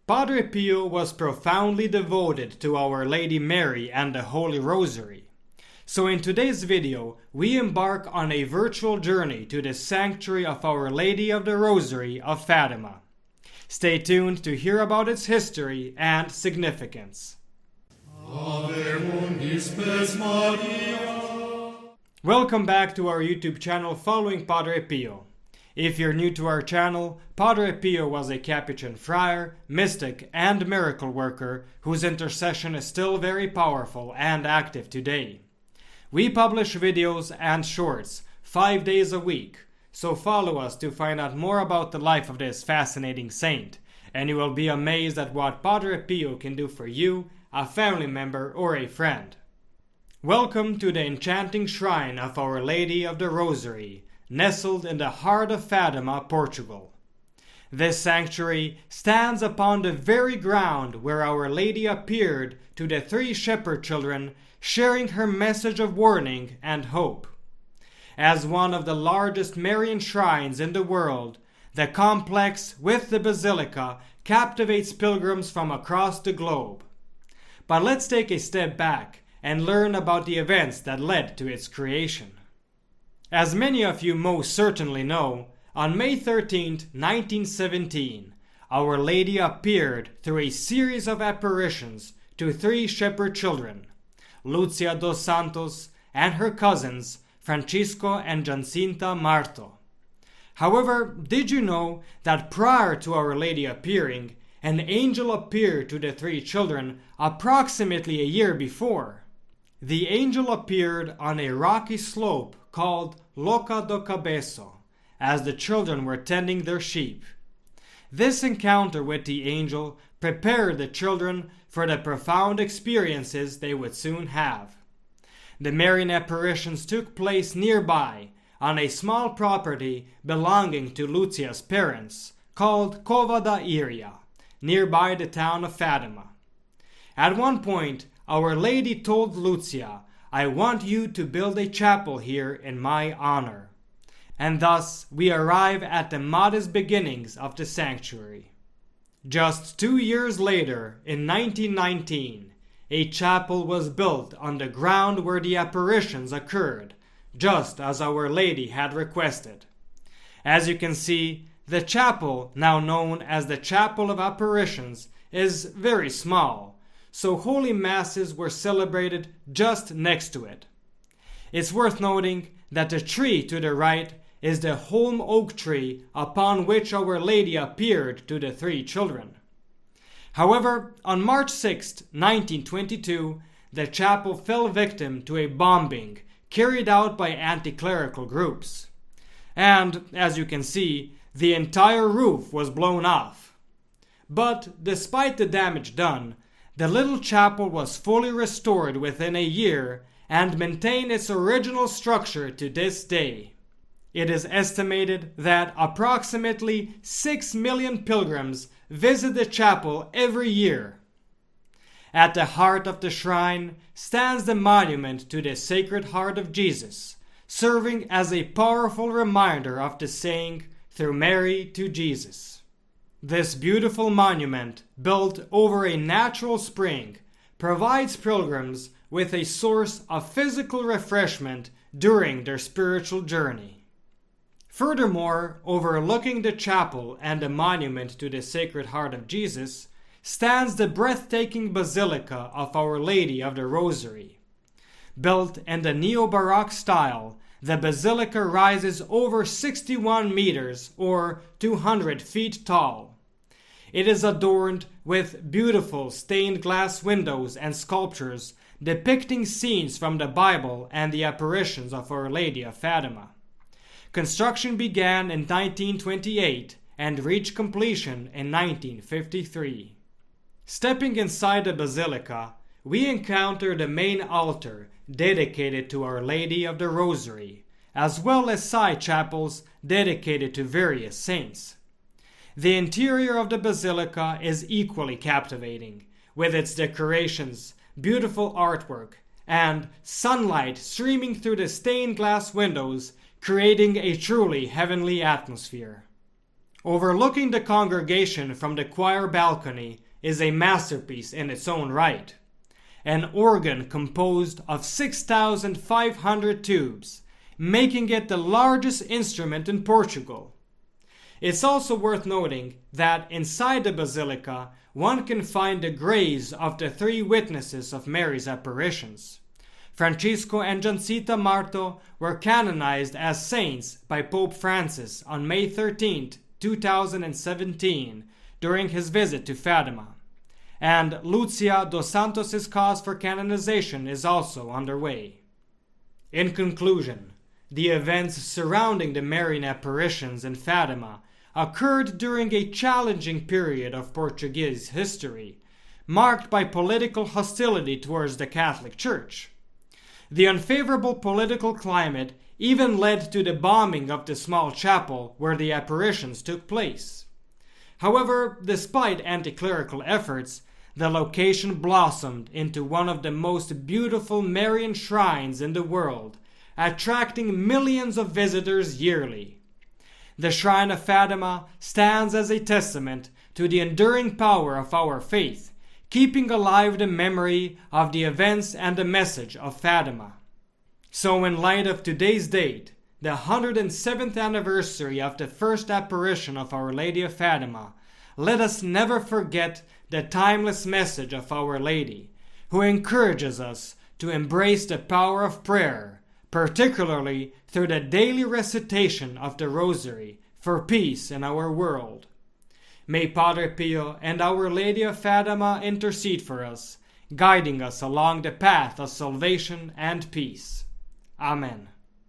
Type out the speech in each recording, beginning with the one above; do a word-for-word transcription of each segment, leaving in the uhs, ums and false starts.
Padre Pio was profoundly devoted to Our Lady Mary and the Holy Rosary. So in today's video, we embark on a virtual journey to the sanctuary of Our Lady of the Rosary of Fatima. Stay tuned to hear about its history and significance. Welcome back to our YouTube channel following Padre Pio. If you're new to our channel, Padre Pio was a Capuchin friar, mystic, and miracle worker whose intercession is still very powerful and active today. We publish videos and shorts five days a week, so follow us to find out more about the life of this fascinating saint, and you will be amazed at what Padre Pio can do for you, a family member, or a friend. Welcome to the enchanting shrine of Our Lady of the Rosary, nestled in the heart of Fatima, Portugal. This sanctuary stands upon the very ground where Our Lady appeared to the three shepherd children, sharing her message of warning and hope. As one of the largest Marian shrines in the world, the complex with the basilica captivates pilgrims from across the globe. But let's take a step back and learn about the events that led to its creation. As many of you most certainly know, on May thirteenth, nineteen seventeen, Our Lady appeared through a series of apparitions to three shepherd children, Lucia dos Santos and her cousins Francisco and Jacinta Marto. However, did you know that prior to Our Lady appearing, an angel appeared to the three children approximately a year before? The angel appeared on a rocky slope called Loca do Cabeço, as the children were tending their sheep. This encounter with the angel prepared the children for the profound experiences they would soon have. The Marian apparitions took place nearby, on a small property belonging to Lucia's parents, called Cova da Iria, nearby the town of Fatima. At one point, Our Lady told Lucia, "I want you to build a chapel here in my honor." And thus we arrive at the modest beginnings of the sanctuary. Just two years later, in nineteen nineteen, a chapel was built on the ground where the apparitions occurred, just as Our Lady had requested. As you can see, the chapel, now known as the Chapel of Apparitions, is very small, so holy masses were celebrated just next to it. It's worth noting that the tree to the right is the holm oak tree upon which Our Lady appeared to the three children. However, on March sixth, nineteen twenty-two, the chapel fell victim to a bombing carried out by anti-clerical groups. And, as you can see, the entire roof was blown off. But, despite the damage done, the little chapel was fully restored within a year and maintained its original structure to this day. It is estimated that approximately six million pilgrims visit the chapel every year. At the heart of the shrine stands the monument to the Sacred Heart of Jesus, serving as a powerful reminder of the saying, "Through Mary to Jesus." This beautiful monument, built over a natural spring, provides pilgrims with a source of physical refreshment during their spiritual journey. Furthermore, overlooking the chapel and the monument to the Sacred Heart of Jesus, stands the breathtaking Basilica of Our Lady of the Rosary. Built in the neo-Baroque style, the basilica rises over sixty-one meters or two hundred feet tall. It is adorned with beautiful stained glass windows and sculptures depicting scenes from the Bible and the apparitions of Our Lady of Fatima. Construction began in nineteen twenty-eight and reached completion in nineteen fifty-three. Stepping inside the basilica, we encounter the main altar dedicated to Our Lady of the Rosary, as well as side chapels dedicated to various saints. The interior of the basilica is equally captivating, with its decorations, beautiful artwork, and sunlight streaming through the stained glass windows, creating a truly heavenly atmosphere. Overlooking the congregation from the choir balcony is a masterpiece in its own right. An organ composed of six thousand five hundred tubes, making it the largest instrument in Portugal. It's also worth noting that inside the basilica one can find the graves of the three witnesses of Mary's apparitions. Francisco and Jacinta Marto were canonized as saints by Pope Francis on May thirteenth, two thousand seventeen, during his visit to Fatima. And Lucia dos Santos' cause for canonization is also underway. In conclusion, the events surrounding the Marian apparitions in Fatima occurred during a challenging period of Portuguese history, marked by political hostility towards the Catholic Church. The unfavorable political climate even led to the bombing of the small chapel where the apparitions took place. However, despite anti-clerical efforts, the location blossomed into one of the most beautiful Marian shrines in the world, attracting millions of visitors yearly. The Shrine of Fatima stands as a testament to the enduring power of our faith, keeping alive the memory of the events and the message of Fatima. So in light of today's date, the one hundred seventh anniversary of the first apparition of Our Lady of Fatima, let us never forget the timeless message of Our Lady, who encourages us to embrace the power of prayer, particularly through the daily recitation of the Rosary, for peace in our world. May Padre Pio and Our Lady of Fatima intercede for us, guiding us along the path of salvation and peace. Amen.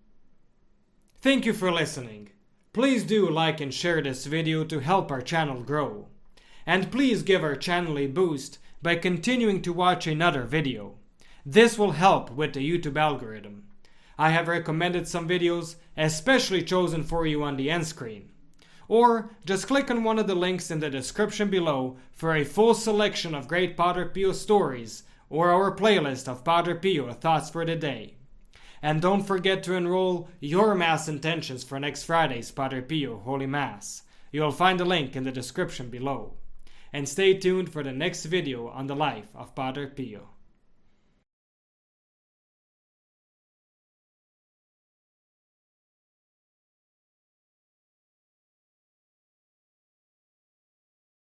Thank you for listening. Please do like and share this video to help our channel grow. And please give our channel a boost by continuing to watch another video. This will help with the YouTube algorithm. I have recommended some videos especially chosen for you on the end screen. Or just click on one of the links in the description below for a full selection of great Padre Pio stories or our playlist of Padre Pio Thoughts for the Day. And don't forget to enroll your Mass intentions for next Friday's Padre Pio Holy Mass. You'll find the link in the description below. And stay tuned for the next video on the life of Padre Pio.